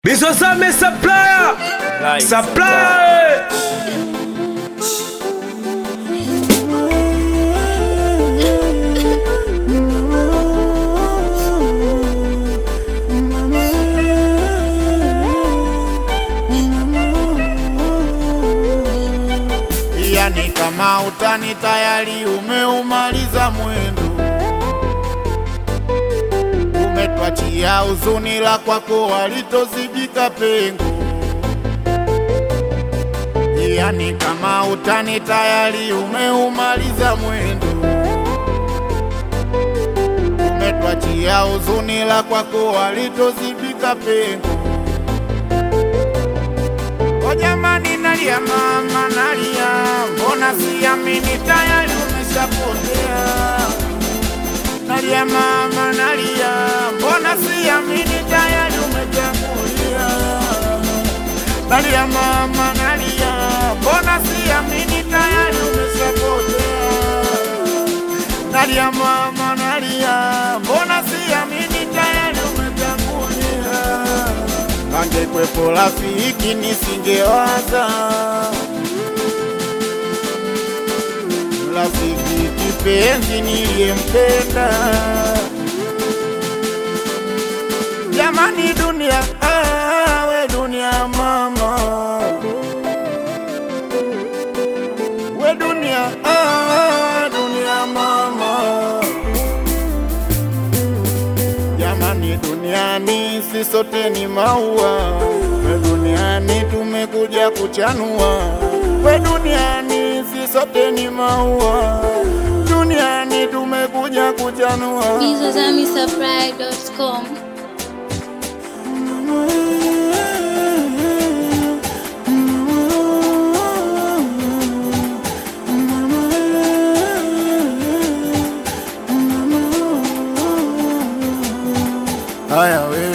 Bizozame supplier. Supplier. Yani kama utani tayari umeumaliza mwendo, umetwachia huzuni la kwako walitozibika pengo. Yani kama utani tayari umeumaliza mwendo, umetwachia huzuni la kwako walitozibika pengo. O jamani, nalia mama, nalia, mbona siamini tayari umeshapotea. Nalia mama, nalia, mbona siamini tayari umetangulia. Nalia mama, nalia, mbona siamini tayari umeshapotea. Nalia mama, nalia, mbona siamini tayari umetangulia. Angekwepo rafiki nisingewaza, rafiki kipenzi niliyempenda. Jamani dunia, we dunia mama, we dunia, dunia mama. Jamani duniani sisi sote ni maua, we duniani tumekuja kuchanua. We duniani sisi sote ni maua, duniani tumekuja kuchanua. bizozamisupply.com. Haya we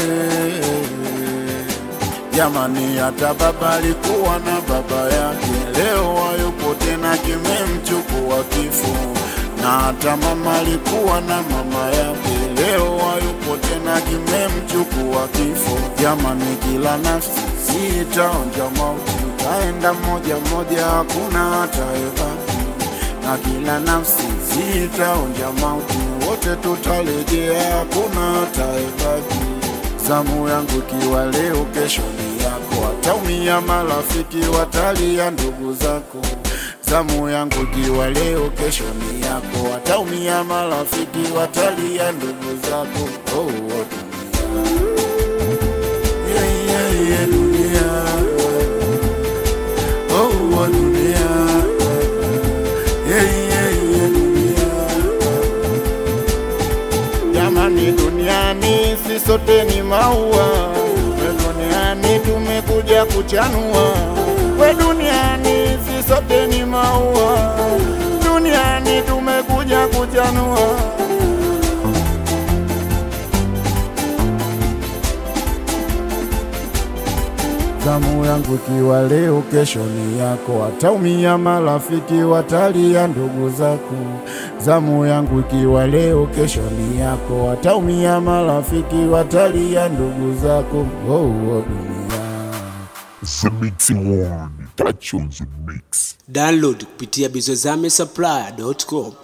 jamani, hata baba alikuwa na baba yake, leo hayupo tena, kimemchukua kifo. Na hata mama alikuwa na mama yake, leo hayupo tena, kimemchukua kifo. Jamani, kila nafsi zitaonja mauti, itaenda moja moja, hakuna atakayebaki. Na kila nafsi zitaonja mauti, wote tutarejea, hakuna atakayebaki. Zamu yangu kiwa leo, kesho ni yako, wataumia marafiki, watalia ndugu zako. Zamu yangu kiwa leo, kesho ni yako, wataumia marafiki, watalia ndugu zako. Oh, oh dunia, yeah, yeah, dunia. Oh, oh dunia, yeah, yeah, dunia. Jamani duniani sisi sote ni maua, we duniani tumekuja kuchanua. We duniani sisi sote ni maua, duniani tumekuja kuchanua. Zamu yangu kiwa leo, kesho ni yako, wataumia marafiki, watalia ndugu zako. Zamu yangu ikiwa leo, kesho ni yako, wataumia marafiki, watalia ndugu zako. Oh, oh dunia. The mixing one, touch on the mix. Download kupitia bizozamisupply.com.